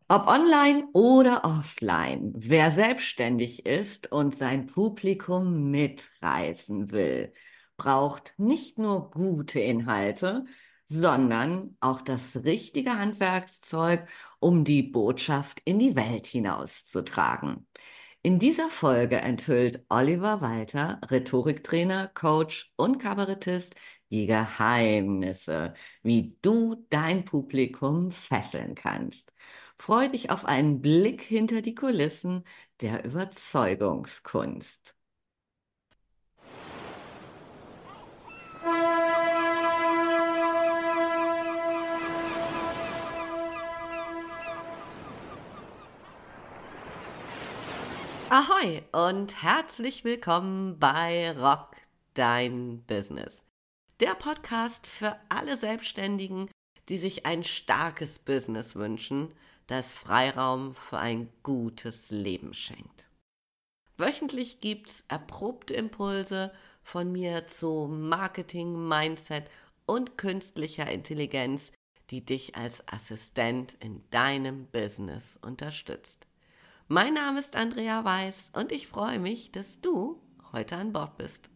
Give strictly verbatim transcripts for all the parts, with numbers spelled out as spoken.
Ob online oder offline, wer selbstständig ist und sein Publikum mitreißen will, braucht nicht nur gute Inhalte, sondern auch das richtige Handwerkszeug, um die Botschaft in die Welt hinauszutragen. In dieser Folge enthüllt Oliver Walter, Rhetoriktrainer, Coach und Kabarettist, die Geheimnisse, wie du dein Publikum fesseln kannst. Freu dich auf einen Blick hinter die Kulissen der Überzeugungskunst. Ahoi und herzlich willkommen bei Rock Dein Business. Der Podcast für alle Selbstständigen, die sich ein starkes Business wünschen, das Freiraum für ein gutes Leben schenkt. Wöchentlich gibt's erprobte Impulse von mir zu Marketing, Mindset und künstlicher Intelligenz, die dich als Assistent in deinem Business unterstützt. Mein Name ist Andrea Weiß und ich freue mich, dass du heute an Bord bist.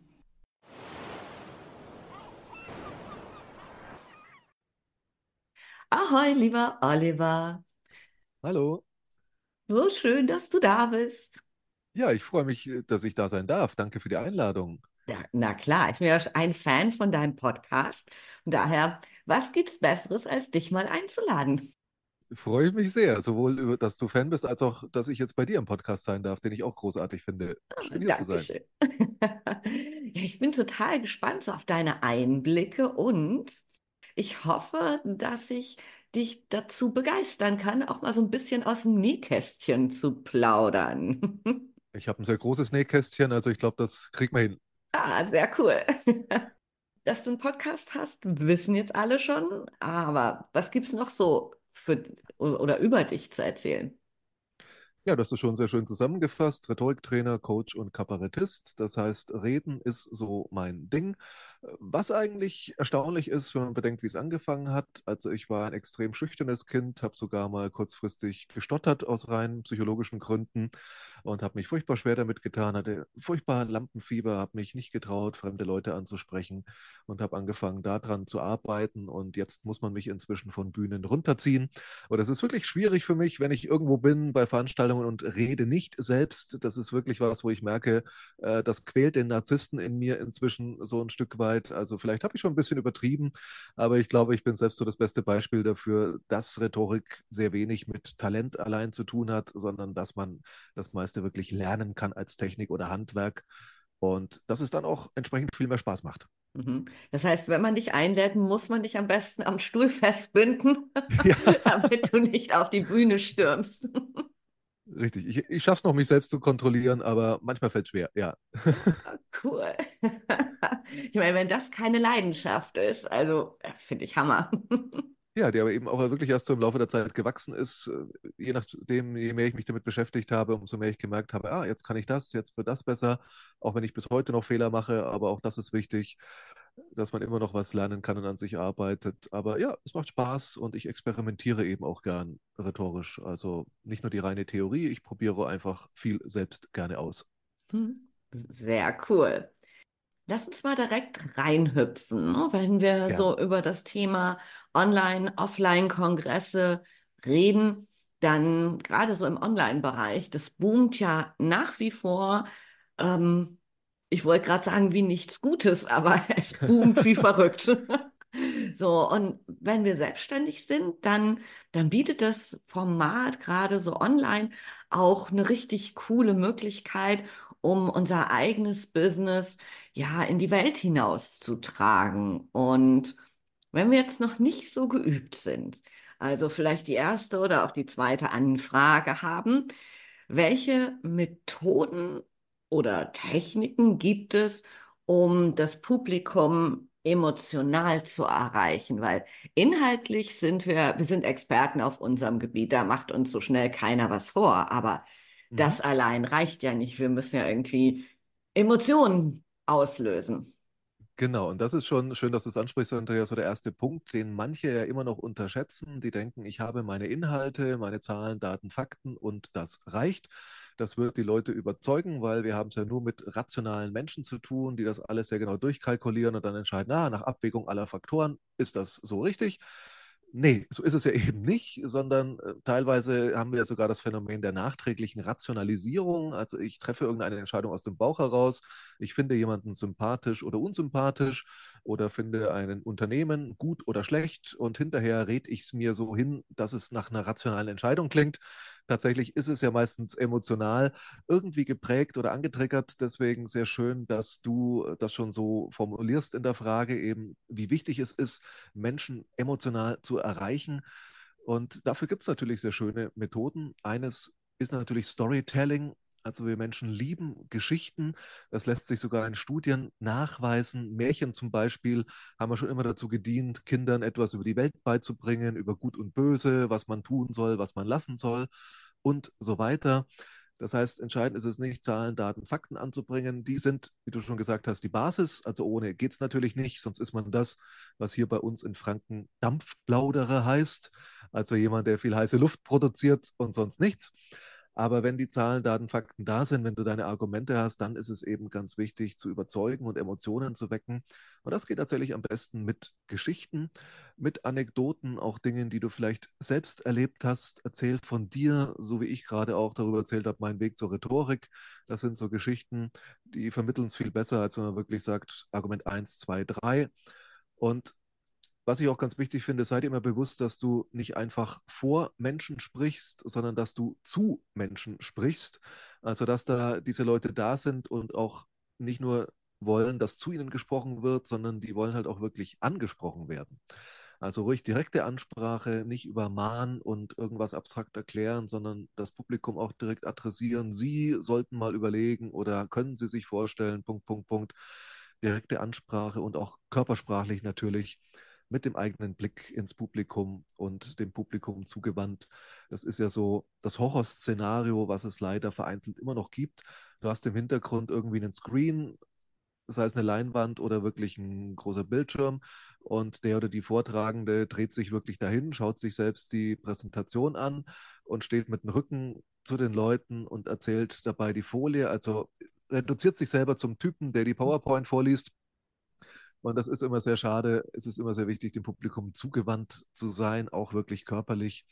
Ahoi, lieber Oliver. Hallo. So schön, dass du da bist. Ja, ich freue mich, äh, dass ich da sein darf. Danke für die Einladung. Ja, na klar, ich bin ja ein Fan von deinem Podcast. Und daher, was gibt's Besseres, als dich mal einzuladen? Freue ich mich sehr, sowohl über, dass du Fan bist, als auch, dass ich jetzt bei dir im Podcast sein darf, den ich auch großartig finde. Schön hier zu sein. Dankeschön. Ja, ich bin total gespannt so auf deine Einblicke und ich hoffe, dass ich dich dazu begeistern kann, auch mal so ein bisschen aus dem Nähkästchen zu plaudern. Ich habe ein sehr großes Nähkästchen, also ich glaube, das kriegt man hin. Ah, sehr cool. Dass du einen Podcast hast, wissen jetzt alle schon, aber was gibt's noch so für oder über dich zu erzählen? Ja, das ist schon sehr schön zusammengefasst. Rhetoriktrainer, Coach und Kabarettist. Das heißt, Reden ist so mein Ding. Was eigentlich erstaunlich ist, wenn man bedenkt, wie es angefangen hat. Also ich war ein extrem schüchternes Kind, habe sogar mal kurzfristig gestottert aus rein psychologischen Gründen und habe mich furchtbar schwer damit getan, hatte furchtbar Lampenfieber, habe mich nicht getraut, fremde Leute anzusprechen und habe angefangen, daran zu arbeiten. Und jetzt muss man mich inzwischen von Bühnen runterziehen. Und das ist wirklich schwierig für mich, wenn ich irgendwo bin bei Veranstaltungen und rede nicht selbst. Das ist wirklich was, wo ich merke, äh, das quält den Narzissten in mir inzwischen so ein Stück weit. Also vielleicht habe ich schon ein bisschen übertrieben, aber ich glaube, ich bin selbst so das beste Beispiel dafür, dass Rhetorik sehr wenig mit Talent allein zu tun hat, sondern dass man das meiste wirklich lernen kann als Technik oder Handwerk. Und dass es dann auch entsprechend viel mehr Spaß macht. Mhm. Das heißt, wenn man dich einlädt, muss man dich am besten am Stuhl festbinden, Ja, damit du nicht auf die Bühne stürmst. richtig. Ich, ich schaffe es noch, mich selbst zu kontrollieren, aber manchmal fällt es schwer, ja. Cool. Ich meine, wenn das keine Leidenschaft ist, also äh, finde ich Hammer. Ja, die aber eben auch wirklich erst so im Laufe der Zeit gewachsen ist. Äh, Je nachdem, je mehr ich mich damit beschäftigt habe, umso mehr ich gemerkt habe, ah, jetzt kann ich das, jetzt wird das besser, auch wenn ich bis heute noch Fehler mache, aber auch das ist wichtig, dass man immer noch was lernen kann und an sich arbeitet. Aber ja, es macht Spaß und ich experimentiere eben auch gern rhetorisch. Also nicht nur die reine Theorie, ich probiere einfach viel selbst gerne aus. Hm. Sehr cool. Lass uns mal direkt reinhüpfen, ne? Wenn wir Gern. so über das Thema Online-, Offline-Kongresse reden, dann gerade so im Online-Bereich, das boomt ja nach wie vor. Ähm, Ich wollte gerade sagen, wie nichts Gutes, aber es boomt wie verrückt. So, und wenn wir selbstständig sind, dann, dann bietet das Format gerade so online auch eine richtig coole Möglichkeit, um unser eigenes Business ja in die Welt hinauszutragen. Und wenn wir jetzt noch nicht so geübt sind, also vielleicht die erste oder auch die zweite Anfrage haben, welche Methoden oder Techniken gibt es, um das Publikum emotional zu erreichen? Weil inhaltlich sind wir, wir sind Experten auf unserem Gebiet, da macht uns so schnell keiner was vor, aber Mhm. das allein reicht ja nicht. Wir müssen ja irgendwie Emotionen auslösen. Genau, und das ist schon schön, dass du es ansprichst, Andrea, so der erste Punkt, den manche ja immer noch unterschätzen. Die denken, ich habe meine Inhalte, meine Zahlen, Daten, Fakten und das reicht. Das wird die Leute überzeugen, weil wir haben es ja nur mit rationalen Menschen zu tun, die das alles sehr genau durchkalkulieren und dann entscheiden, na, nach Abwägung aller Faktoren ist das so richtig. Nee, so ist es ja eben nicht, sondern äh, teilweise haben wir ja sogar das Phänomen der nachträglichen Rationalisierung. Also ich treffe irgendeine Entscheidung aus dem Bauch heraus, ich finde jemanden sympathisch oder unsympathisch oder finde ein Unternehmen gut oder schlecht und hinterher rede ich es mir so hin, dass es nach einer rationalen Entscheidung klingt. Tatsächlich ist es ja meistens emotional irgendwie geprägt oder angetriggert. Deswegen sehr schön, dass du das schon so formulierst in der Frage, eben wie wichtig es ist, Menschen emotional zu erreichen. Und dafür gibt es natürlich sehr schöne Methoden. Eines ist natürlich Storytelling. Also wir Menschen lieben Geschichten. Das lässt sich sogar in Studien nachweisen. Märchen zum Beispiel haben wir schon immer dazu gedient, Kindern etwas über die Welt beizubringen, über Gut und Böse, was man tun soll, was man lassen soll und so weiter. Das heißt, entscheidend ist es nicht, Zahlen, Daten, Fakten anzubringen. Die sind, wie du schon gesagt hast, die Basis. Also ohne geht es natürlich nicht, sonst ist man das, was hier bei uns in Franken Dampfplauderer heißt. Also jemand, der viel heiße Luft produziert und sonst nichts. Aber wenn die Zahlen, Daten, Fakten da sind, wenn du deine Argumente hast, dann ist es eben ganz wichtig zu überzeugen und Emotionen zu wecken. Und das geht tatsächlich am besten mit Geschichten, mit Anekdoten, auch Dingen, die du vielleicht selbst erlebt hast. Erzähl von dir, so wie ich gerade auch darüber erzählt habe, mein Weg zur Rhetorik. Das sind so Geschichten, die vermitteln es viel besser, als wenn man wirklich sagt, Argument eins, zwei, drei. Und was ich auch ganz wichtig finde, sei dir immer bewusst, dass du nicht einfach vor Menschen sprichst, sondern dass du zu Menschen sprichst. Also, dass da diese Leute da sind und auch nicht nur wollen, dass zu ihnen gesprochen wird, sondern die wollen halt auch wirklich angesprochen werden. Also ruhig direkte Ansprache, nicht übermahnen und irgendwas abstrakt erklären, sondern das Publikum auch direkt adressieren. Sie sollten mal überlegen oder können Sie sich vorstellen, Punkt, Punkt, Punkt. Direkte Ansprache und auch körpersprachlich natürlich mit dem eigenen Blick ins Publikum und dem Publikum zugewandt. Das ist ja so das Horrorszenario, was es leider vereinzelt immer noch gibt. Du hast im Hintergrund irgendwie einen Screen, sei es eine Leinwand oder wirklich ein großer Bildschirm. Und der oder die Vortragende dreht sich wirklich dahin, schaut sich selbst die Präsentation an und steht mit dem Rücken zu den Leuten und erzählt dabei die Folie. Also reduziert sich selber zum Typen, der die PowerPoint vorliest. Und das ist immer sehr schade. Es ist immer sehr wichtig, dem Publikum zugewandt zu sein, auch wirklich körperlich.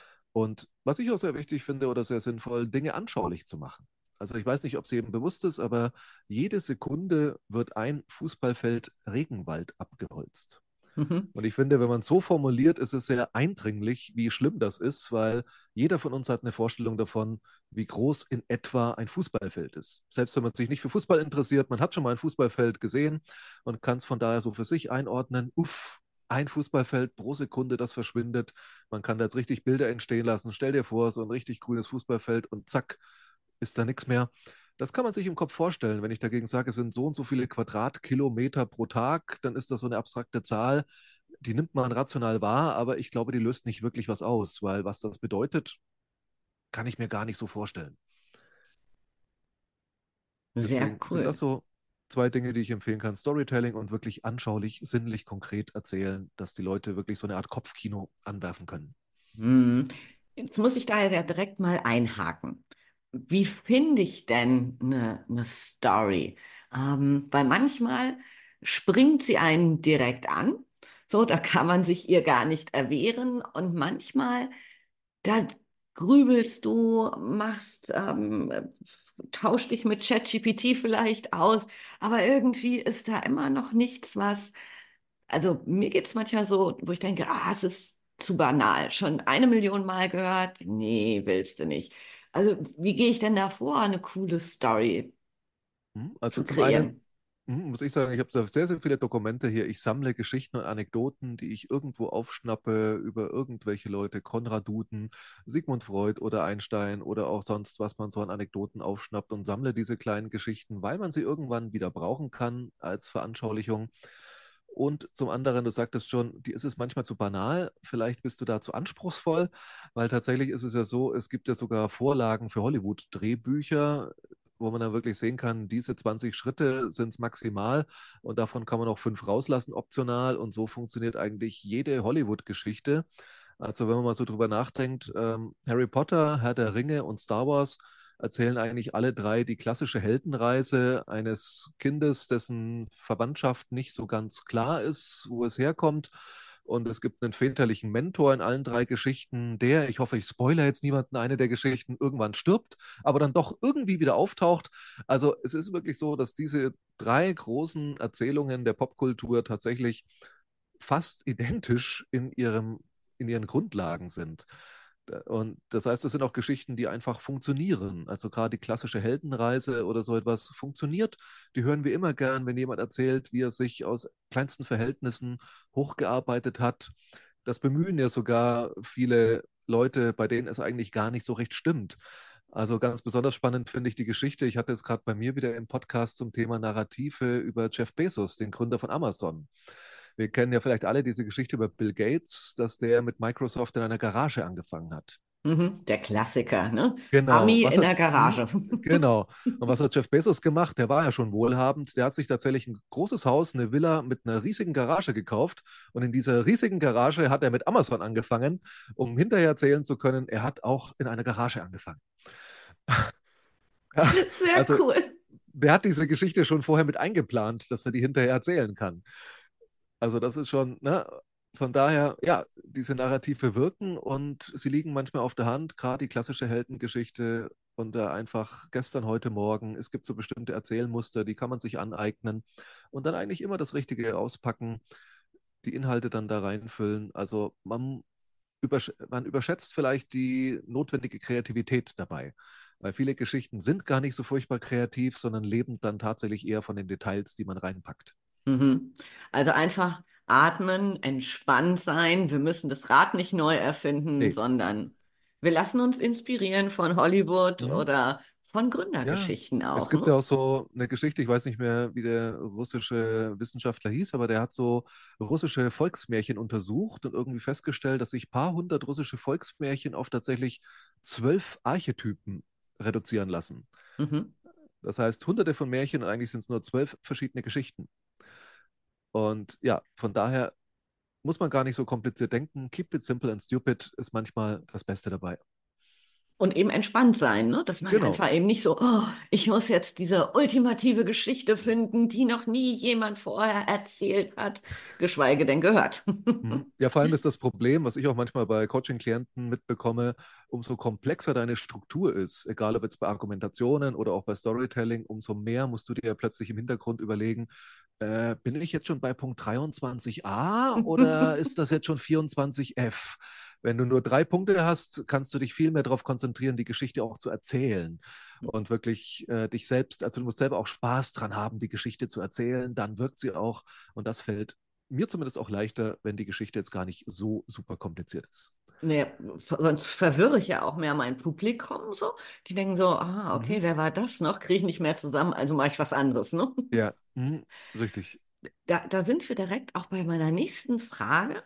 Und was ich auch sehr wichtig finde oder sehr sinnvoll, Dinge anschaulich zu machen. Also ich weiß nicht, ob es jedem bewusst ist, aber jede Sekunde wird ein Fußballfeld Regenwald abgeholzt. Mhm. Und ich finde, wenn man es so formuliert, ist es sehr eindringlich, wie schlimm das ist, weil jeder von uns hat eine Vorstellung davon, wie groß in etwa ein Fußballfeld ist. Selbst wenn man sich nicht für Fußball interessiert, man hat schon mal ein Fußballfeld gesehen und kann es von daher so für sich einordnen. Uff, ein Fußballfeld pro Sekunde, das verschwindet. Man kann da jetzt richtig Bilder entstehen lassen. Stell dir vor, so ein richtig grünes Fußballfeld und zack, ist da nichts mehr. Das kann man sich im Kopf vorstellen. Wenn ich dagegen sage, es sind so und so viele Quadratkilometer pro Tag, dann ist das so eine abstrakte Zahl, die nimmt man rational wahr, aber ich glaube, die löst nicht wirklich was aus, weil was das bedeutet, kann ich mir gar nicht so vorstellen. Sehr Deswegen sind das cool. so zwei Dinge, die ich empfehlen kann. Storytelling und wirklich anschaulich, sinnlich, konkret erzählen, dass die Leute wirklich so eine Art Kopfkino anwerfen können. Hm. Jetzt muss ich da ja direkt mal einhaken. Wie finde ich denn eine, eine Story? Ähm, weil manchmal springt sie einen direkt an. So, da kann man sich ihr gar nicht erwehren. Und manchmal, da grübelst du, machst, ähm, tausch dich mit ChatGPT vielleicht aus, aber irgendwie ist da immer noch nichts, was. Also mir geht es manchmal so, wo ich denke, ah, es ist zu banal. Schon eine Million Mal gehört? Nee, willst du nicht. Also wie gehe ich denn da vor, eine coole Story Hm, Also zu zum einen kreieren? hm, muss ich sagen, ich habe da sehr, sehr viele Dokumente hier. Ich sammle Geschichten und Anekdoten, die ich irgendwo aufschnappe über irgendwelche Leute, Konrad Duden, Sigmund Freud oder Einstein oder auch sonst, was man so an Anekdoten aufschnappt und sammle diese kleinen Geschichten, weil man sie irgendwann wieder brauchen kann als Veranschaulichung. Und zum anderen, du sagtest schon, die ist es manchmal zu banal, vielleicht bist du da zu anspruchsvoll, weil tatsächlich ist es ja so, es gibt ja sogar Vorlagen für Hollywood-Drehbücher, wo man dann wirklich sehen kann, diese zwanzig Schritte sind es maximal und davon kann man auch fünf rauslassen, optional. Und so funktioniert eigentlich jede Hollywood-Geschichte. Also wenn man mal so drüber nachdenkt, ähm, Harry Potter, Herr der Ringe und Star Wars erzählen eigentlich alle drei die klassische Heldenreise eines Kindes, dessen Verwandtschaft nicht so ganz klar ist, wo es herkommt. Und es gibt einen väterlichen Mentor in allen drei Geschichten, der, ich hoffe, ich spoilere jetzt niemanden, eine der Geschichten irgendwann stirbt, aber dann doch irgendwie wieder auftaucht. Also es ist wirklich so, dass diese drei großen Erzählungen der Popkultur tatsächlich fast identisch in ihrem, in ihren Grundlagen sind. Und das heißt, es sind auch Geschichten, die einfach funktionieren. Also gerade die klassische Heldenreise oder so etwas funktioniert. Die hören wir immer gern, wenn jemand erzählt, wie er sich aus kleinsten Verhältnissen hochgearbeitet hat. Das bemühen ja sogar viele Leute, bei denen es eigentlich gar nicht so recht stimmt. Also ganz besonders spannend finde ich die Geschichte. Ich hatte es gerade bei mir wieder im Podcast zum Thema Narrative über Jeff Bezos, den Gründer von Amazon. Wir kennen ja vielleicht alle diese Geschichte über Bill Gates, dass der mit Microsoft in einer Garage angefangen hat. Mhm, der Klassiker, ne? Genau. Ami Was in hat, der hm, Garage. genau. Und was hat Jeff Bezos gemacht? Der war ja schon wohlhabend. Der hat sich tatsächlich ein großes Haus, eine Villa mit einer riesigen Garage gekauft. Und in dieser riesigen Garage hat er mit Amazon angefangen, um hinterher erzählen zu können, er hat auch in einer Garage angefangen. Ja, Sehr also cool. der hat diese Geschichte schon vorher mit eingeplant, dass er die hinterher erzählen kann. Also das ist schon, ne? Von daher, ja, diese Narrative wirken und sie liegen manchmal auf der Hand, gerade die klassische Heldengeschichte und da einfach gestern, heute, morgen. Es gibt so bestimmte Erzählmuster, die kann man sich aneignen und dann eigentlich immer das Richtige auspacken, die Inhalte dann da reinfüllen. Also man, übersch man überschätzt vielleicht die notwendige Kreativität dabei, weil viele Geschichten sind gar nicht so furchtbar kreativ, sondern leben dann tatsächlich eher von den Details, die man reinpackt. Mhm. Also einfach atmen, entspannt sein. Wir müssen das Rad nicht neu erfinden, Nee. sondern wir lassen uns inspirieren von Hollywood Mhm. oder von Ja, Gründergeschichten es auch, gibt ne? ja auch so eine Geschichte, ich weiß nicht mehr, wie der russische Wissenschaftler hieß, aber der hat so russische Volksmärchen untersucht und irgendwie festgestellt, dass sich ein paar hundert russische Volksmärchen auf tatsächlich zwölf Archetypen reduzieren lassen. Mhm. Das heißt, hunderte von Märchen und eigentlich sind es nur zwölf verschiedene Geschichten. Und ja, von daher muss man gar nicht so kompliziert denken. Keep it simple and stupid ist manchmal das Beste dabei. Und eben entspannt sein, ne? Dass man Genau. einfach eben nicht so, oh, ich muss jetzt diese ultimative Geschichte finden, die noch nie jemand vorher erzählt hat, geschweige denn gehört. Mhm. Ja, vor allem ist das Problem, was ich auch manchmal bei Coaching-Klienten mitbekomme, umso komplexer deine Struktur ist, egal ob jetzt bei Argumentationen oder auch bei Storytelling, umso mehr musst du dir plötzlich im Hintergrund überlegen, äh, bin ich jetzt schon bei Punkt dreiundzwanzig a oder ist das jetzt schon vierundzwanzig f? Wenn du nur drei Punkte hast, kannst du dich viel mehr darauf konzentrieren, die Geschichte auch zu erzählen und wirklich äh, dich selbst, also du musst selber auch Spaß dran haben, die Geschichte zu erzählen, dann wirkt sie auch und das fällt mir zumindest auch leichter, wenn die Geschichte jetzt gar nicht so super kompliziert ist. Nee, sonst verwirre ich ja auch mehr mein Publikum so. Die denken so, ah, Mhm. okay, wer war das noch? Kriege ich nicht mehr zusammen, also mache ich was anderes, ne? Ja, mhm. Richtig. Da, da sind wir direkt auch bei meiner nächsten Frage.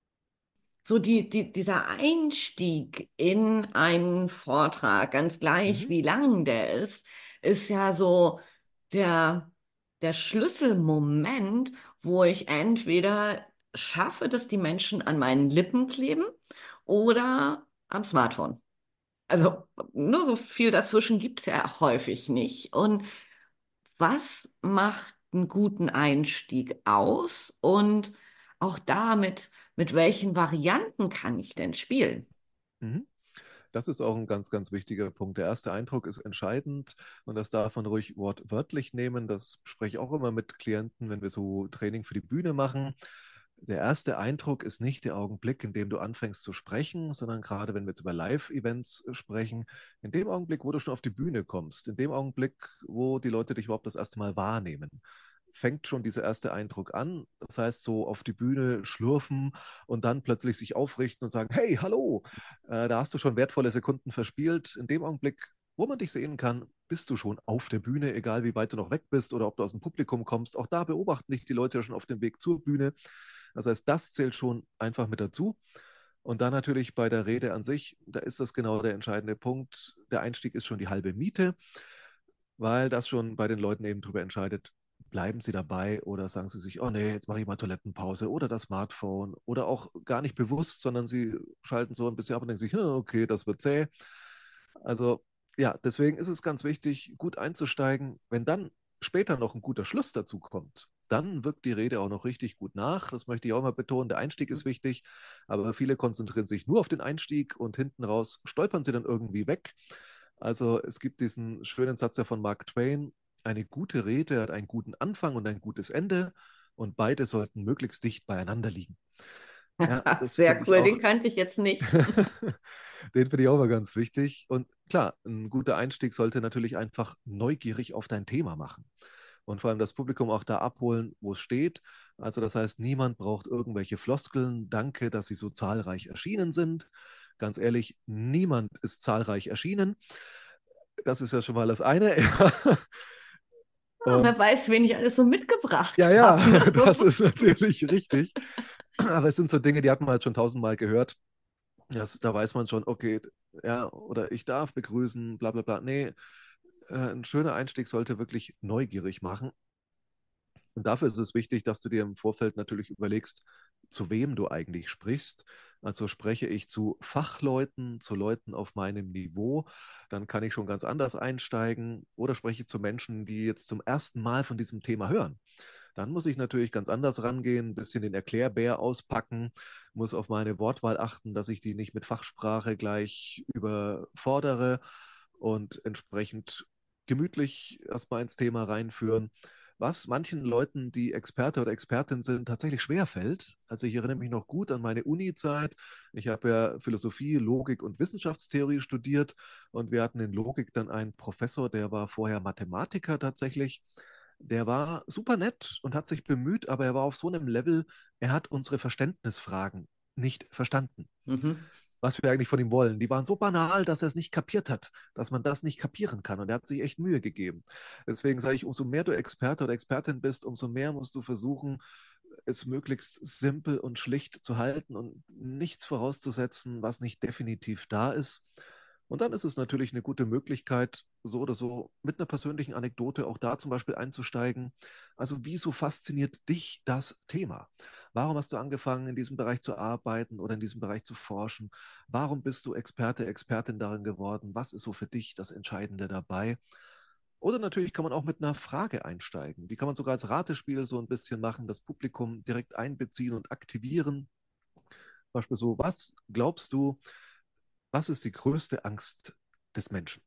So die, die, dieser Einstieg in einen Vortrag, ganz gleich Mhm. wie lang der ist, ist ja so der, der Schlüsselmoment, wo ich entweder schaffe, dass die Menschen an meinen Lippen kleben oder am Smartphone. Also nur so viel dazwischen gibt es ja häufig nicht. Und was macht einen guten Einstieg aus? Und auch damit, mit welchen Varianten kann ich denn spielen? Mhm. Das ist auch ein ganz, ganz wichtiger Punkt. Der erste Eindruck ist entscheidend und das darf man ruhig wortwörtlich nehmen. Das spreche ich auch immer mit Klienten, wenn wir so Training für die Bühne machen. Der erste Eindruck ist nicht der Augenblick, in dem du anfängst zu sprechen, sondern gerade wenn wir jetzt über Live-Events sprechen, in dem Augenblick, wo du schon auf die Bühne kommst, in dem Augenblick, wo die Leute dich überhaupt das erste Mal wahrnehmen, fängt schon dieser erste Eindruck an. Das heißt, so auf die Bühne schlurfen und dann plötzlich sich aufrichten und sagen, hey, hallo, äh, da hast du schon wertvolle Sekunden verspielt. In dem Augenblick, wo man dich sehen kann, bist du schon auf der Bühne, egal wie weit du noch weg bist oder ob du aus dem Publikum kommst. Auch da beobachten dich die Leute ja schon auf dem Weg zur Bühne. Das heißt, das zählt schon einfach mit dazu. Und dann natürlich bei der Rede an sich, da ist das genau der entscheidende Punkt. Der Einstieg ist schon die halbe Miete. weil das schon bei den Leuten eben darüber entscheidet, bleiben sie dabei oder sagen sie sich, oh nee, jetzt mache ich mal Toilettenpause oder das Smartphone oder auch gar nicht bewusst, sondern sie schalten so ein bisschen ab und denken sich, "Hm, okay, das wird zäh." Also ja, deswegen ist es ganz wichtig, gut einzusteigen. Wenn dann später noch ein guter Schluss dazu kommt, dann wirkt die Rede auch noch richtig gut nach. Das möchte ich auch mal betonen. Der Einstieg ist wichtig, aber viele konzentrieren sich nur auf den Einstieg und hinten raus stolpern sie dann irgendwie weg. Also es gibt diesen schönen Satz ja von Mark Twain, eine gute Rede hat einen guten Anfang und ein gutes Ende und beide sollten möglichst dicht beieinander liegen. Ja, das Sehr finde ich cool, den auch, kannte ich jetzt nicht. den finde ich auch mal ganz wichtig. Und klar, ein guter Einstieg sollte natürlich einfach neugierig auf dein Thema machen. Und vor allem das Publikum auch da abholen, wo es steht. Also das heißt, niemand braucht irgendwelche Floskeln. Danke, dass Sie so zahlreich erschienen sind. Ganz ehrlich, niemand ist zahlreich erschienen. Das ist ja schon mal das eine. Ah, wer Und weiß, wen ich alles so ja, mitgebracht ja, habe. Ne? das So. ist natürlich richtig. Aber es sind so Dinge, die hat man halt schon tausendmal gehört. Das, da weiß man schon, okay, ja, oder ich darf begrüßen, bla bla bla. Nee, äh, ein schöner Einstieg sollte wirklich neugierig machen. Und dafür ist es wichtig, dass du dir im Vorfeld natürlich überlegst, zu wem du eigentlich sprichst. Also spreche ich zu Fachleuten, zu Leuten auf meinem Niveau, dann kann ich schon ganz anders einsteigen. Oder spreche ich zu Menschen, die jetzt zum ersten Mal von diesem Thema hören. Dann muss ich natürlich ganz anders rangehen, ein bisschen den Erklärbär auspacken, muss auf meine Wortwahl achten, dass ich die nicht mit Fachsprache gleich überfordere und entsprechend gemütlich erstmal ins Thema reinführen, was manchen Leuten, die Experte oder Expertin sind, tatsächlich schwerfällt. Also ich erinnere mich noch gut an meine Uni-Zeit. Ich habe ja Philosophie, Logik und Wissenschaftstheorie studiert und wir hatten in Logik dann einen Professor, der war vorher Mathematiker tatsächlich. Der war super nett und hat sich bemüht, aber er war auf so einem Level, er hat unsere Verständnisfragen nicht verstanden, Mhm. was wir eigentlich von ihm wollen. Die waren so banal, dass er es nicht kapiert hat, dass man das nicht kapieren kann. Und er hat sich echt Mühe gegeben. Deswegen sage ich, umso mehr du Experte oder Expertin bist, umso mehr musst du versuchen, es möglichst simpel und schlicht zu halten und nichts vorauszusetzen, was nicht definitiv da ist. Und dann ist es natürlich eine gute Möglichkeit, so oder so mit einer persönlichen Anekdote auch da zum Beispiel einzusteigen. Also, wieso fasziniert dich das Thema? Warum hast du angefangen, in diesem Bereich zu arbeiten oder in diesem Bereich zu forschen? Warum bist du Experte, Expertin darin geworden? Was ist so für dich das Entscheidende dabei? Oder natürlich kann man auch mit einer Frage einsteigen. Die kann man sogar als Ratespiel so ein bisschen machen, das Publikum direkt einbeziehen und aktivieren. Zum Beispiel so, was glaubst du, was ist die größte Angst des Menschen?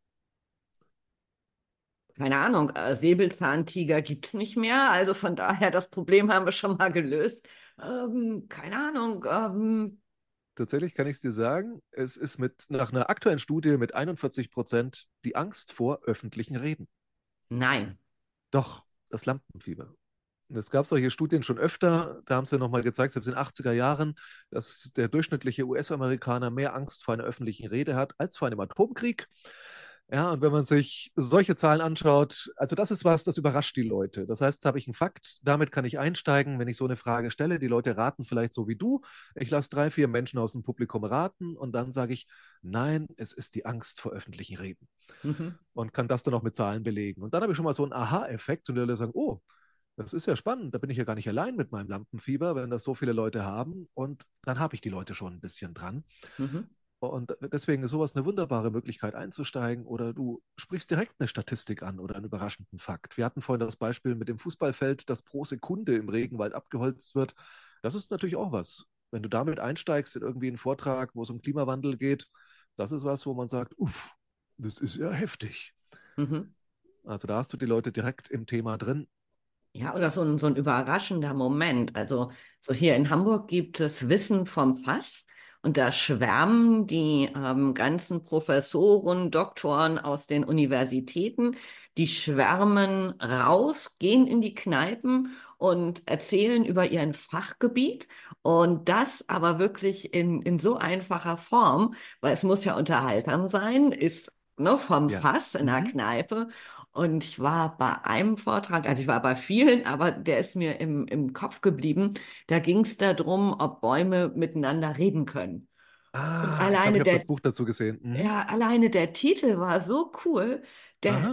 Keine Ahnung, äh, Säbelzahntiger gibt es nicht mehr. Also von daher, das Problem haben wir schon mal gelöst. Ähm, keine Ahnung. Ähm, Tatsächlich kann ich es dir sagen, es ist mit, nach einer aktuellen Studie mit einundvierzig Prozent die Angst vor öffentlichen Reden. nein. Doch, das Lampenfieber. Und es gab solche Studien schon öfter, da haben sie nochmal gezeigt, selbst in den achtziger Jahren, dass der durchschnittliche U S-Amerikaner mehr Angst vor einer öffentlichen Rede hat als vor einem Atomkrieg. Ja, und wenn man sich solche Zahlen anschaut, also das ist was, das überrascht die Leute. Das heißt, da habe ich einen Fakt, damit kann ich einsteigen, wenn ich so eine Frage stelle. Die Leute raten vielleicht so wie du. Ich lasse drei, vier Menschen aus dem Publikum raten und dann sage ich, nein, es ist die Angst vor öffentlichen Reden. Mhm. Und kann das dann auch mit Zahlen belegen. Und dann habe ich schon mal so einen Aha-Effekt und die Leute sagen, oh, das ist ja spannend. Da bin ich ja gar nicht allein mit meinem Lampenfieber, wenn das so viele Leute haben. Und dann habe ich die Leute schon ein bisschen dran. Mhm. Und deswegen ist sowas eine wunderbare Möglichkeit einzusteigen. Oder du sprichst direkt eine Statistik an oder einen überraschenden Fakt. Wir hatten vorhin das Beispiel mit dem Fußballfeld, das pro Sekunde im Regenwald abgeholzt wird. Das ist natürlich auch was. Wenn du damit einsteigst in irgendwie einen Vortrag, wo es um Klimawandel geht, das ist was, wo man sagt, uff, das ist ja heftig. Mhm. Also da hast du die Leute direkt im Thema drin. Ja, oder so ein, so ein überraschender Moment. Also so hier in Hamburg gibt es Wissen vom Fass und da schwärmen die ähm, ganzen Professoren, Doktoren aus den Universitäten, die schwärmen raus, gehen in die Kneipen und erzählen über ihren Fachgebiet und das aber wirklich in, in so einfacher Form, weil es muss ja unterhaltsam sein, ist ne, vom Ja. Fass in der Mhm. Kneipe. Und ich war bei einem Vortrag, also ich war bei vielen, aber der ist mir im, im Kopf geblieben. Da ging es darum, ob Bäume miteinander reden können. Und Ah, ich glaube, ich alleine habe das der, Buch dazu gesehen. Mhm. ja, alleine der Titel war so cool. Der, Aha.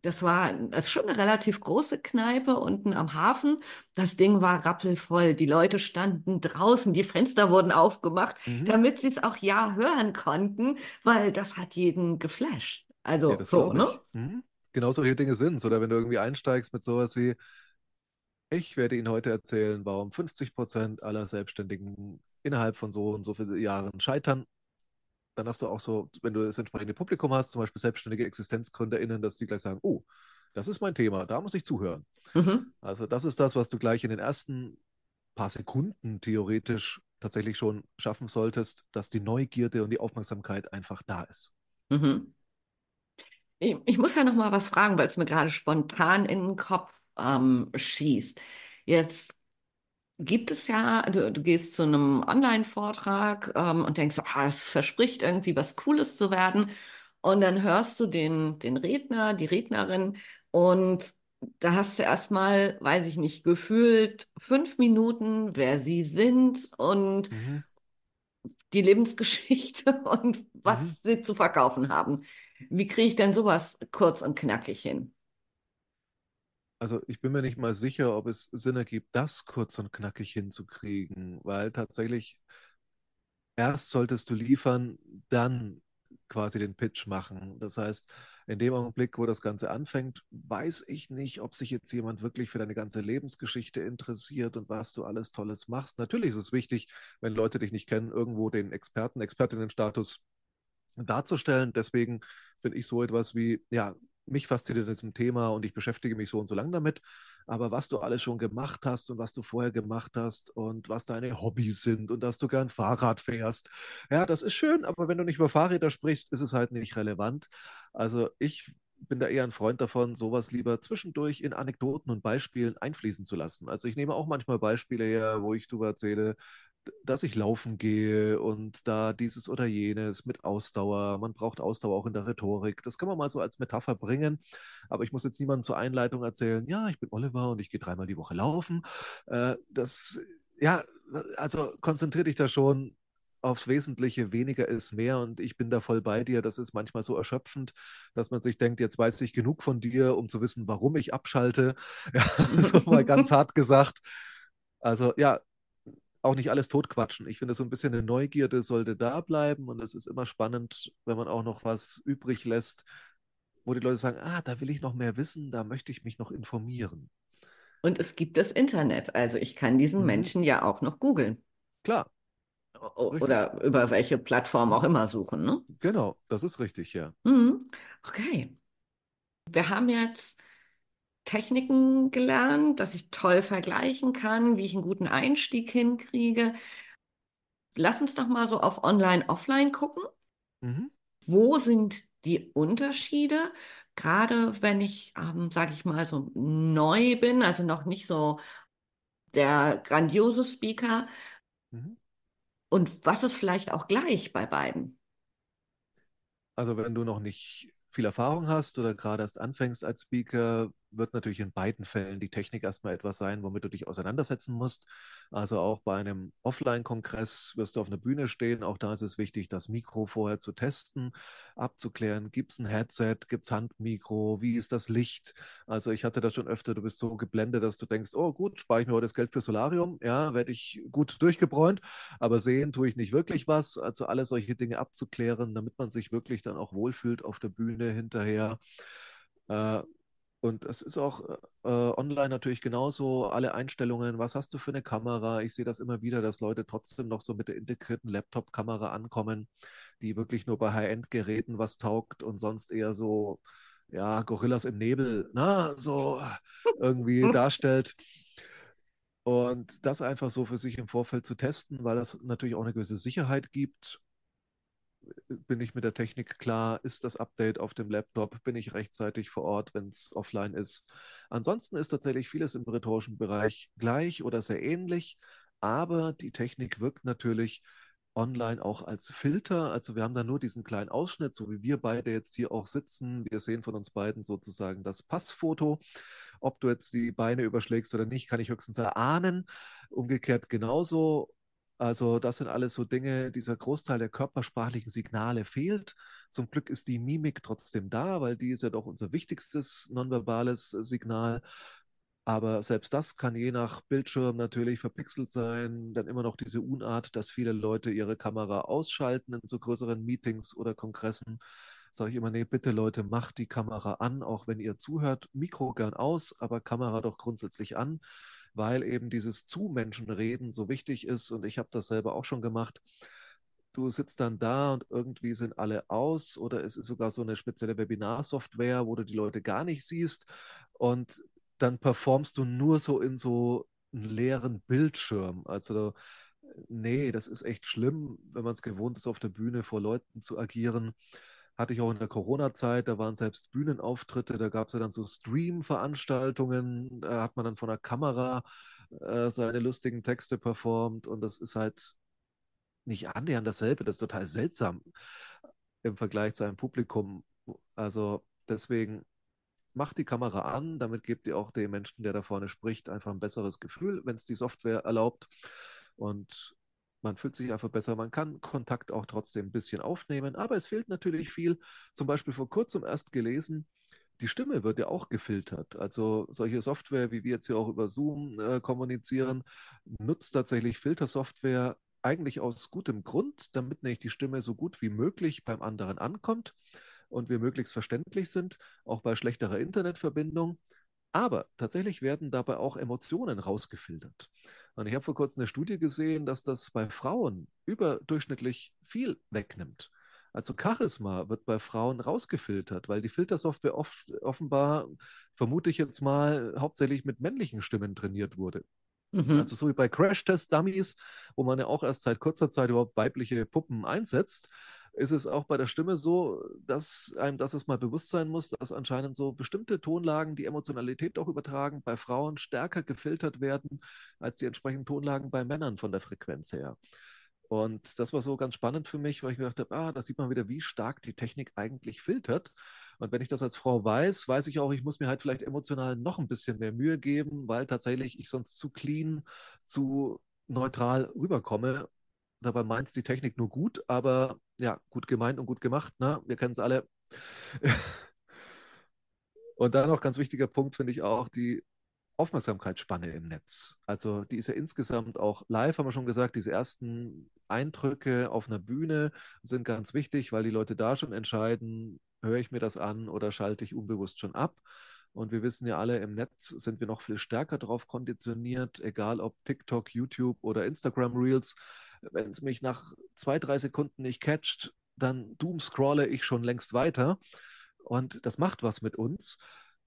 Das war, das ist schon eine relativ große Kneipe unten am Hafen. Das Ding war rappelvoll. Die Leute standen draußen, die Fenster wurden aufgemacht, Mhm. damit sie es auch ja hören konnten, weil das hat jeden geflasht. Ja, Also das so, glaube ne? ich. Mhm. Genau solche Dinge sind es. Oder wenn du irgendwie einsteigst mit sowas wie, ich werde Ihnen heute erzählen, warum fünfzig Prozent aller Selbstständigen innerhalb von so und so vielen Jahren scheitern. Dann hast du auch so, wenn du das entsprechende Publikum hast, zum Beispiel selbstständige ExistenzgründerInnen, dass die gleich sagen, oh, das ist mein Thema, da muss ich zuhören. Mhm, Also das ist das, was du gleich in den ersten paar Sekunden theoretisch tatsächlich schon schaffen solltest, dass die Neugierde und die Aufmerksamkeit einfach da ist. mhm. Ich, ich muss ja noch mal was fragen, weil es mir gerade spontan in den Kopf ähm, schießt. Jetzt gibt es ja, du, du gehst zu einem Online-Vortrag ähm, und denkst, ah, es verspricht irgendwie was Cooles zu werden. Und dann hörst du den, den Redner, die Rednerin und da hast du erstmal, weiß ich nicht, gefühlt fünf Minuten, wer sie sind und Mhm. die Lebensgeschichte und Mhm. was sie zu verkaufen haben. Wie kriege ich denn sowas kurz und knackig hin? Also ich bin mir nicht mal sicher, ob es Sinn ergibt, das kurz und knackig hinzukriegen, weil tatsächlich erst solltest du liefern, dann quasi den Pitch machen. Das heißt, in dem Augenblick, wo das Ganze anfängt, weiß ich nicht, ob sich jetzt jemand wirklich für deine ganze Lebensgeschichte interessiert und was du alles Tolles machst. Natürlich ist es wichtig, wenn Leute dich nicht kennen, irgendwo den Experten, Expertinnenstatus darzustellen. Deswegen finde ich so etwas wie, ja, mich fasziniert diesem Thema und ich beschäftige mich so und so lange damit. Aber was du alles schon gemacht hast und was du vorher gemacht hast und was deine Hobbys sind und dass du gern Fahrrad fährst, ja, das ist schön, aber wenn du nicht über Fahrräder sprichst, ist es halt nicht relevant. Also ich bin da eher ein Freund davon, sowas lieber zwischendurch in Anekdoten und Beispielen einfließen zu lassen. Also ich nehme auch manchmal Beispiele her, wo ich darüber erzähle, dass ich laufen gehe und da dieses oder jenes mit Ausdauer. Man braucht Ausdauer auch in der Rhetorik. Das kann man mal so als Metapher bringen. Aber ich muss jetzt niemandem zur Einleitung erzählen, ja, ich bin Oliver und ich gehe dreimal die Woche laufen. Äh, das, ja, also konzentriere dich da schon aufs Wesentliche, weniger ist mehr und ich bin da voll bei dir. Das ist manchmal so erschöpfend, dass man sich denkt, jetzt weiß ich genug von dir, um zu wissen, warum ich abschalte. Ja, so mal ganz hart gesagt. Also ja, auch nicht alles totquatschen. Ich finde, so ein bisschen eine Neugierde sollte da bleiben und es ist immer spannend, wenn man auch noch was übrig lässt, wo die Leute sagen, ah, da will ich noch mehr wissen, da möchte ich mich noch informieren. Und es gibt das Internet, also ich kann diesen Mhm. Menschen ja auch noch googeln Klar, O- richtig. oder über welche Plattform auch Mhm. immer suchen, ne? Genau, das ist richtig, ja. Mhm. Okay. Wir haben jetzt Techniken gelernt, dass ich toll vergleichen kann, wie ich einen guten Einstieg hinkriege. Lass uns doch mal so auf Online, Offline gucken. Mhm. Wo sind die Unterschiede? Gerade wenn ich, ähm, sage ich mal, so neu bin, also noch nicht so der grandiose Speaker. Mhm. Und was ist vielleicht auch gleich bei beiden? Also wenn du noch nicht viel Erfahrung hast oder gerade erst anfängst als Speaker, wird natürlich in beiden Fällen die Technik erstmal etwas sein, womit du dich auseinandersetzen musst. Also auch bei einem Offline-Kongress wirst du auf einer Bühne stehen. Auch da ist es wichtig, das Mikro vorher zu testen, abzuklären. Gibt es ein Headset? Gibt es Handmikro? Wie ist das Licht? Also ich hatte das schon öfter, du bist so geblendet, dass du denkst, oh gut, spare ich mir heute das Geld für Solarium. Ja, werde ich gut durchgebräunt, aber sehen tue ich nicht wirklich was. Also alle solche Dinge abzuklären, damit man sich wirklich dann auch wohlfühlt auf der Bühne hinterher. Äh, und es ist auch äh, online natürlich genauso, alle Einstellungen, was hast du für eine Kamera? Ich sehe das immer wieder, dass Leute trotzdem noch so mit der integrierten Laptop-Kamera ankommen, die wirklich nur bei High-End-Geräten was taugt und sonst eher so, ja, Gorillas im Nebel, na, so irgendwie darstellt. Und das einfach so für sich im Vorfeld zu testen, weil das natürlich auch eine gewisse Sicherheit gibt. Bin ich mit der Technik klar? Ist das Update auf dem Laptop? Bin ich rechtzeitig vor Ort, wenn es offline ist? Ansonsten ist tatsächlich vieles im rhetorischen Bereich gleich oder sehr ähnlich, aber die Technik wirkt natürlich online auch als Filter. Also wir haben da nur diesen kleinen Ausschnitt, so wie wir beide jetzt hier auch sitzen. Wir sehen von uns beiden sozusagen das Passfoto. Ob du jetzt die Beine überschlägst oder nicht, kann ich höchstens erahnen. Umgekehrt genauso. Also das sind alles so Dinge, dieser Großteil der körpersprachlichen Signale fehlt. Zum Glück ist die Mimik trotzdem da, weil die ist ja doch unser wichtigstes nonverbales Signal. Aber selbst das kann je nach Bildschirm natürlich verpixelt sein. Dann immer noch diese Unart, dass viele Leute ihre Kamera ausschalten in so größeren Meetings oder Kongressen. Sage ich immer, nee, bitte Leute, macht die Kamera an, auch wenn ihr zuhört. Mikro gern aus, aber Kamera doch grundsätzlich an, weil eben dieses Zu-Menschen-Reden so wichtig ist. Und ich habe das selber auch schon gemacht. Du sitzt dann da und irgendwie sind alle aus oder es ist sogar so eine spezielle Webinar-Software, wo du die Leute gar nicht siehst und dann performst du nur so in so einen leeren Bildschirm. Also nee, das ist echt schlimm, wenn man es gewohnt ist, auf der Bühne vor Leuten zu agieren. Hatte ich auch in der Corona-Zeit, da waren selbst Bühnenauftritte, da gab es ja dann so Stream-Veranstaltungen, da hat man dann von der Kamera äh, seine lustigen Texte performt und das ist halt nicht annähernd dasselbe, das ist total seltsam im Vergleich zu einem Publikum. Also deswegen macht die Kamera an, damit gebt ihr auch dem Menschen, der da vorne spricht, einfach ein besseres Gefühl, wenn es die Software erlaubt. Und man fühlt sich einfach besser. Man kann Kontakt auch trotzdem ein bisschen aufnehmen, aber es fehlt natürlich viel. Zum Beispiel vor kurzem erst gelesen, die Stimme wird ja auch gefiltert. Also solche Software, wie wir jetzt hier auch über Zoom äh, kommunizieren, nutzt tatsächlich Filtersoftware eigentlich aus gutem Grund, damit nämlich die Stimme so gut wie möglich beim anderen ankommt und wir möglichst verständlich sind, auch bei schlechterer Internetverbindung. Aber tatsächlich werden dabei auch Emotionen rausgefiltert. Und ich habe vor kurzem eine Studie gesehen, dass das bei Frauen überdurchschnittlich viel wegnimmt. Also Charisma wird bei Frauen rausgefiltert, weil die Filtersoftware oft, offenbar, vermute ich jetzt mal, hauptsächlich mit männlichen Stimmen trainiert wurde. Mhm. Also so wie bei Crash-Test-Dummies, wo man ja auch erst seit kurzer Zeit überhaupt weibliche Puppen einsetzt, ist es auch bei der Stimme so, dass einem das es mal bewusst sein muss, dass anscheinend so bestimmte Tonlagen, die Emotionalität auch übertragen, bei Frauen stärker gefiltert werden als die entsprechenden Tonlagen bei Männern von der Frequenz her. Und das war so ganz spannend für mich, weil ich mir gedacht habe, ah, da sieht man wieder, wie stark die Technik eigentlich filtert. Und wenn ich das als Frau weiß, weiß ich auch, ich muss mir halt vielleicht emotional noch ein bisschen mehr Mühe geben, weil tatsächlich ich sonst zu clean, zu neutral rüberkomme. Dabei meint es die Technik nur gut, aber ja, gut gemeint und gut gemacht, ne? Wir kennen es alle. Und dann noch ganz wichtiger Punkt finde ich auch die Aufmerksamkeitsspanne im Netz. Also die ist ja insgesamt auch live, haben wir schon gesagt, diese ersten Eindrücke auf einer Bühne sind ganz wichtig, weil die Leute da schon entscheiden, höre ich mir das an oder schalte ich unbewusst schon ab. Und wir wissen ja alle, im Netz sind wir noch viel stärker darauf konditioniert, egal ob TikTok, YouTube oder Instagram Reels. Wenn es mich nach zwei, drei Sekunden nicht catcht, dann doom scrolle ich schon längst weiter. Und das macht was mit uns.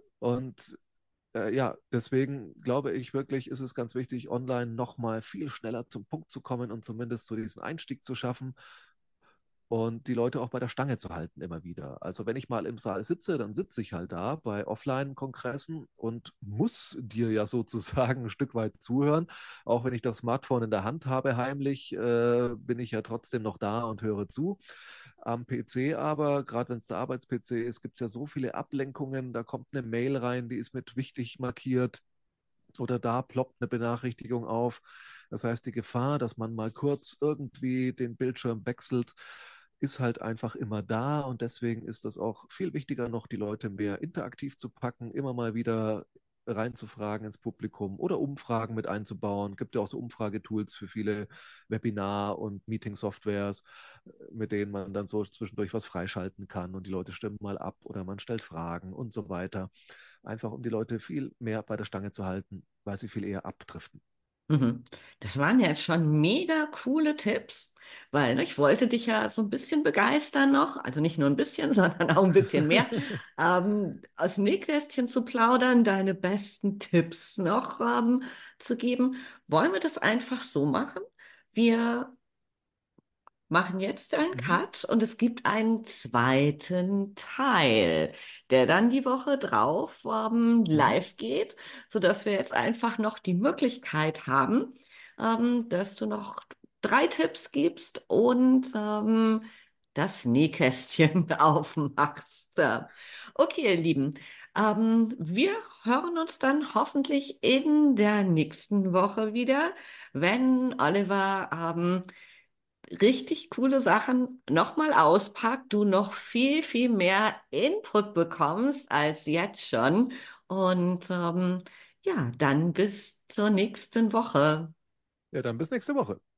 Und äh, ja, deswegen glaube ich wirklich, ist es ganz wichtig, online nochmal viel schneller zum Punkt zu kommen und zumindest so diesen Einstieg zu schaffen und die Leute auch bei der Stange zu halten immer wieder. Also wenn ich mal im Saal sitze, dann sitze ich halt da bei Offline-Kongressen und muss dir ja sozusagen ein Stück weit zuhören. Auch wenn ich das Smartphone in der Hand habe, heimlich, äh, bin ich ja trotzdem noch da und höre zu. Am P C aber, gerade wenn es der Arbeits-P C ist, gibt es ja so viele Ablenkungen. Da kommt eine Mail rein, die ist mit wichtig markiert oder da ploppt eine Benachrichtigung auf. Das heißt, die Gefahr, dass man mal kurz irgendwie den Bildschirm wechselt, ist halt einfach immer da und deswegen ist das auch viel wichtiger noch, die Leute mehr interaktiv zu packen, immer mal wieder reinzufragen ins Publikum oder Umfragen mit einzubauen. Gibt ja auch so Umfragetools für viele Webinar- und Meeting-Softwares, mit denen man dann so zwischendurch was freischalten kann und die Leute stimmen mal ab oder man stellt Fragen und so weiter. Einfach um die Leute viel mehr bei der Stange zu halten, weil sie viel eher abdriften. Mhm. Das waren jetzt schon mega coole Tipps, weil ne, ich wollte dich ja so ein bisschen begeistern noch, also nicht nur ein bisschen, sondern auch ein bisschen mehr, ähm, aus dem Nähkästchen zu plaudern, deine besten Tipps noch ähm, zu geben. Wollen wir das einfach so machen? Wir machen jetzt einen Mhm. Cut und es gibt einen zweiten Teil, der dann die Woche drauf ähm, Mhm. live geht, sodass wir jetzt einfach noch die Möglichkeit haben, ähm, dass du noch drei Tipps gibst und ähm, das Nähkästchen aufmachst. Okay, ihr Lieben. Ähm, wir hören uns dann hoffentlich in der nächsten Woche wieder, wenn Oliver ähm, richtig coole Sachen nochmal auspackt, du noch viel, viel mehr Input bekommst als jetzt schon. Und ähm, ja, dann bis zur nächsten Woche. Ja, dann bis nächste Woche.